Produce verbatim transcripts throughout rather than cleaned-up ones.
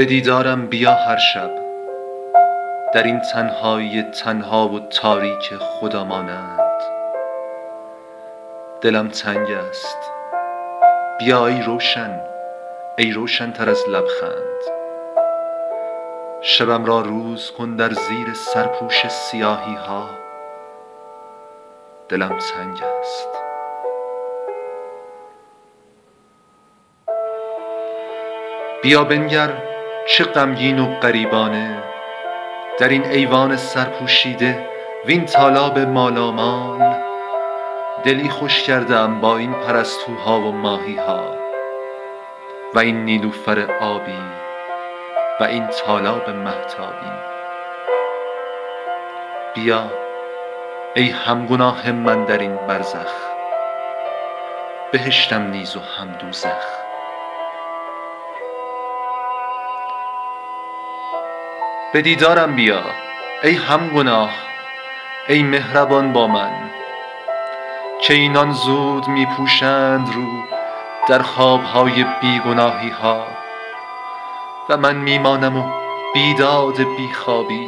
به دیدارم بیا هر شب، در این تنهایی تنها و تاریک خدا مانند. دلم تنگ است، بیا ای روشن، ای روشن تر از لبخند. شبم را روز کن در زیر سرپوش سیاهی ها. دلم تنگ است. بیا بنگر چه غمگین و غریبانه در این ایوان سرپوشیده وین تالاب مالامال. دلی خوش کردم با این پرستوها و ماهیها و این نیلوفر آبی و این تالاب مهتابی. بیا ای همگناه من در این برزخ، بهشتم نیز و هم دوزخ. به دیدارم بیا ای همگناه، ای مهربان با من، که اینان زود می پوشند رو در خوابهای بیگناهی ها و من می مانم و بیداد بیخوابی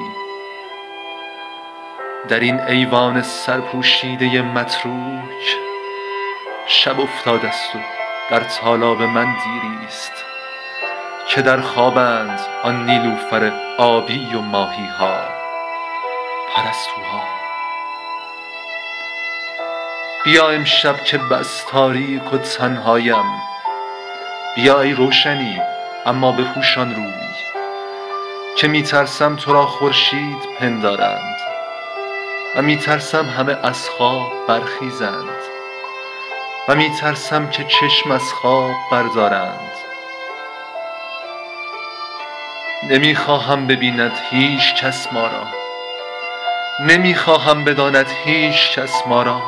در این ایوان سرپوشیده متروک. شب افتاده است و در تالاب من دیری است که در خوابند آن نیلوفر آبی و ماهی ها پرستوها. بیا امشب که بس تاریک و تنهایم، بیا ای روشنی اما بپوشان روی، که می ترسم تو را خورشید پندارند و می ترسم همه از خواب برخیزند و می ترسم که چشم از خواب بردارند. نمی خواهم ببیند هیچ کس ما را، نمی خواهم بداند هیچ کس ما را.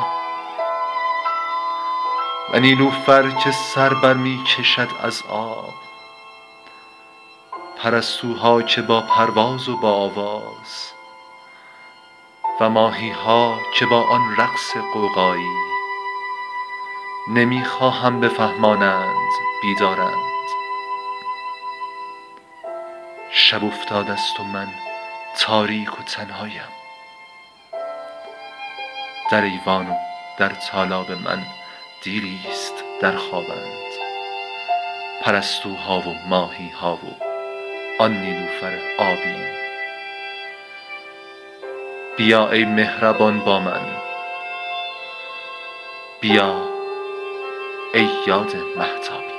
و نیلوفر که سر بر می کشد از آب، پرستوها که با پرواز و با آواز، و ماهی ها که با آن رقص غوغایی. نمی خواهم بفهمانند بیدارند. شب افتاده است و من تاریک و تنهایم، در ایوان و در تالاب من دیری است در خوابند پرستوها و ماهی ها و آن نیلوفر آبی. بیا ای مهربان با من، بیا ای یاد مهتابی.